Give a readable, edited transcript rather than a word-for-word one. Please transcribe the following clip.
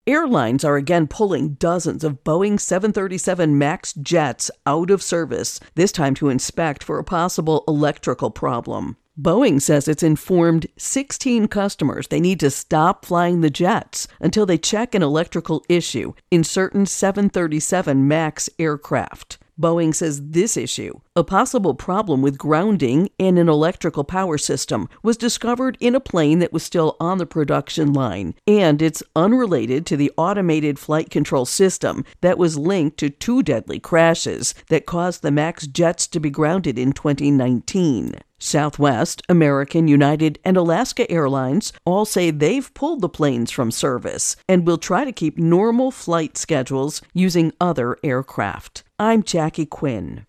Airlines are again pulling dozens of Boeing 737 MAX jets out of service, this time to inspect for a possible electrical problem. Boeing says it's informed 16 customers they need to stop flying the jets until they check an electrical issue in certain 737 MAX aircraft. Boeing says this issue, a possible problem with grounding in an electrical power system, was discovered in a plane that was still on the production line, and it's unrelated to the automated flight control system that was linked to two deadly crashes that caused the MAX jets to be grounded in 2019. Southwest, American, United, and Alaska Airlines all say they've pulled the planes from service and will try to keep normal flight schedules using other aircraft. I'm Jackie Quinn.